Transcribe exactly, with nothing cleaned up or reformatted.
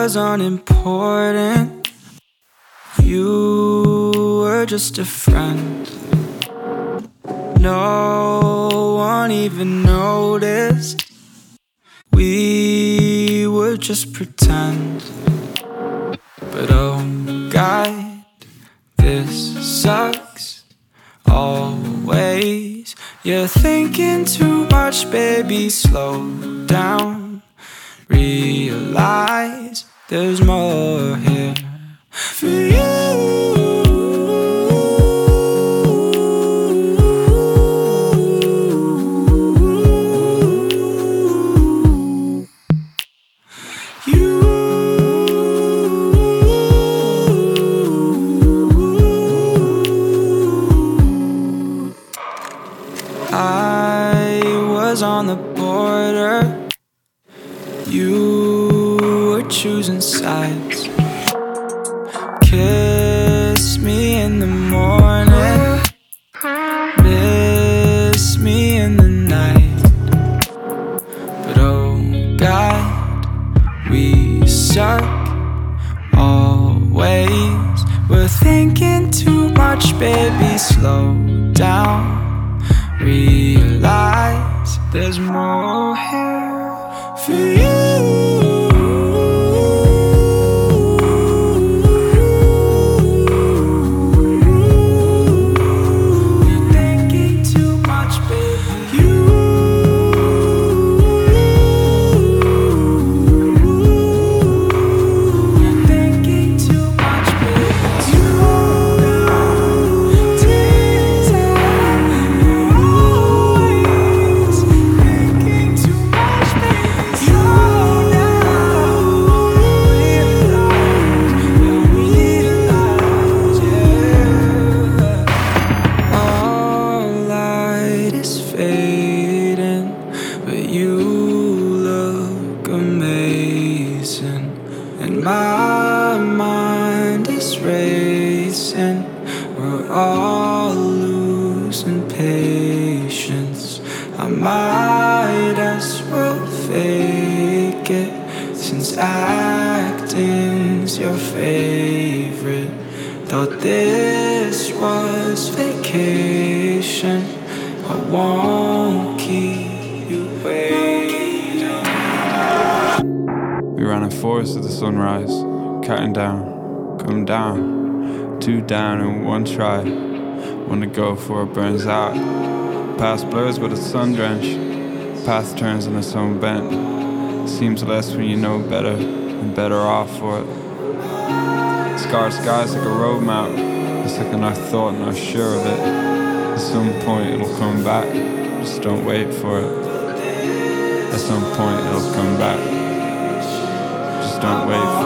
was unimportant. You were just a friend. No one even noticed. We would just pretend. But oh God, this sucks always. You're thinking too much, baby, slow down. Realize there's more here for you. I was on the border. You were choosing sides. Kiss me in the morning, miss me in the night. But oh God, we suck always. We're thinking too much, baby, slow down. Realize there's more here for you. You're thinking too much, baby. You. You're thinking too much, baby. You. Fading, but you look amazing, and my mind is racing. We're all losing patience. I might as well fake it, since acting's your favorite. Thought this was vacation. I won't keep you waiting. We ran a forest at the sunrise, counting down, come down, two down in one try. One to go before it burns out. Past blurs with a sun drench, path turns in its own bent. Seems less when you know better, and better off for it. Scarred skies like a road map, it's like an thought and I'm sure of it. At some point it'll come back, just don't wait for it. At some point it'll come back, just don't wait for it.